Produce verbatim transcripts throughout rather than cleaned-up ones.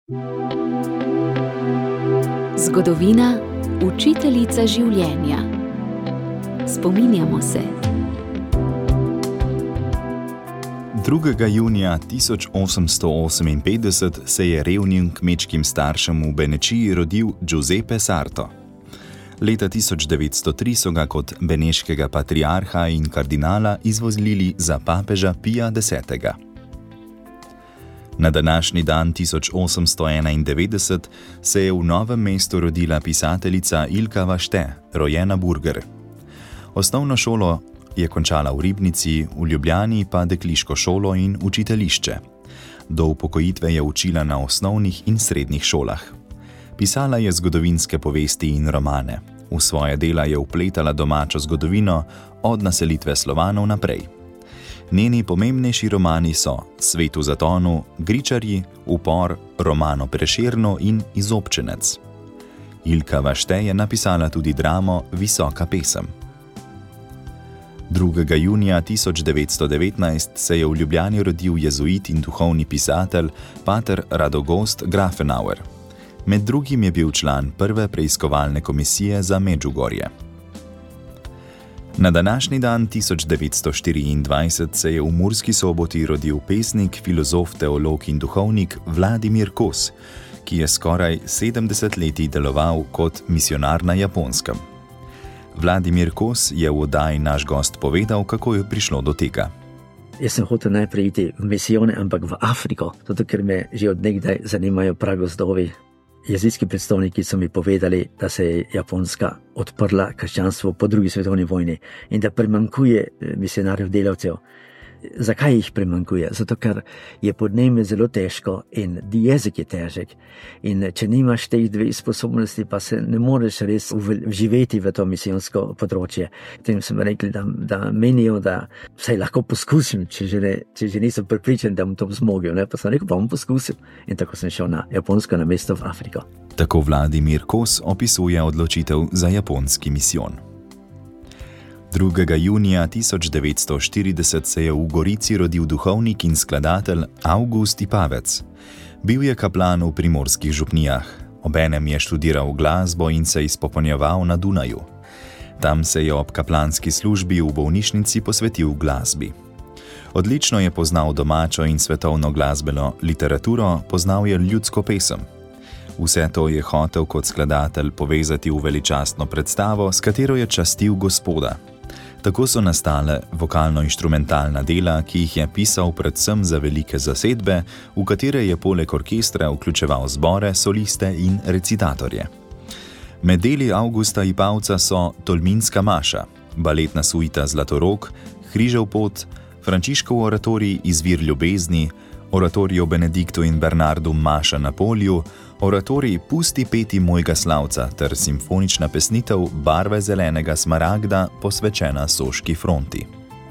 Zgodovina, učiteljica življenja. Spominjamo se. drugega junija tisoč osemsto oseminpetdeset se je revnim kmečkim staršem v Benečiji rodil Giuseppe Sarto. Leta tisoč devetsto tri so ga kot beneškega patriarha in kardinala izvolili za papeža Pija desetega. Na današnji dan tisoč osemsto enaindevetdeset se je v Novem mestu rodila pisateljica Ilka Vašte, rojena Burger. Osnovno šolo je končala v Ribnici, v Ljubljani pa dekliško šolo in učiteljišče. Do upokojitve je učila na osnovnih in srednjih šolah. Pisala je zgodovinske povesti in romane. V svoje dela je vpletala domačo zgodovino od naselitve Slovanov naprej. Njeni pomembnejši romani so Svet v zatonu, Gričarji, Upor, Roman o Prešernu in Izobčenec. Ilka Vašte je napisala tudi dramo Visoka pesem. drugega junija tisoč devetsto devetnajst se je v Ljubljani rodil jezuit in duhovni pisatelj pater Radogost Grafenauer. Med drugim je bil član prve preiskovalne komisije za Medžugorje. Na današnji dan tisoč devetsto štiriindvajset se je v Murski Soboti rodil pesnik, filozof, teolog in duhovnik Vladimir Kos, ki je skoraj sedemdeset let deloval kot misionar na Japonskem. Vladimir Kos je v oddaji Naš gost povedal, kako je prišlo do tega. Jaz sem hotel najprej iti v misijone, ampak v Afriko, zato ker me že od nekdaj zanimajo pragozdovi. Jezijski predstavniki so mi povedali, da se je Japonska odprla krščanstvu po drugi svetovni vojni in da primanjkuje misionarjev delavcev. Zakaj jih primanjkuje? Zato, ker je podnebje zelo težko in jezik je težek. In če nimaš teh dve sposobnosti, pa se ne moreš res vživeti v to misijonsko področje. Potem sem rekli, da, da menijo, da vsaj lahko poskusim, če že, ne, če že nisem pripričan, da bom to zmogel. Ne? Pa sem rekel, pa bom poskusil. In tako sem šel na Japonsko, na mesto v Afriko. Tako Vladimir Kos opisuje odločitev za japonski misijon. drugega junija tisoč devetsto štirideset se je v Gorici rodil duhovnik in skladatelj Avgust Ipavec. Bil je kaplan v primorskih župnijah. Obenem je študiral glasbo in se izpopolnjeval na Dunaju. Tam se je ob kaplanski službi v bolnišnici posvetil glasbi. Odlično je poznal domačo in svetovno glasbeno literaturo, poznal je ljudsko pesem. Vse to je hotel kot skladatelj povezati v veličastno predstavo, s katero je častil Gospoda. Tako so nastale vokalno-inštrumentalna dela, ki jih je pisal predvsem za velike zasedbe, v katere je poleg orkestra vključeval zbore, soliste in recitatorje. Med deli Avgusta Ipavca so Tolminska maša, baletna suita Zlatorog, Križev pot, Frančiškov oratorij Izvir ljubezni, oratorij o Benediktu in Bernardu Maša na polju, oratorij Pusti peti mojega slavca ter simfonična pesnitev Barve zelenega smaragda posvečena Soški fronti.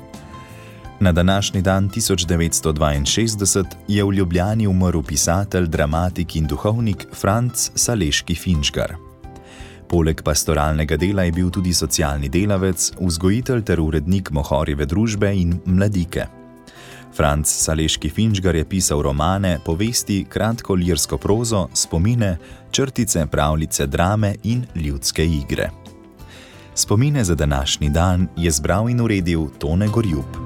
Na današnji dan tisoč devetsto dvainšestdeset je v Ljubljani umrl pisatelj, dramatik in duhovnik Franc Saleški Finžgar. Poleg pastoralnega dela je bil tudi socialni delavec, vzgojitelj ter urednik Mohorjeve družbe in Mladike. Franc Saleški Finžgar je pisal romane, povesti, kratko lirsko prozo, spomine, črtice, pravljice, drame in ljudske igre. Spomine za današnji dan je zbral in uredil Tone Gorjup.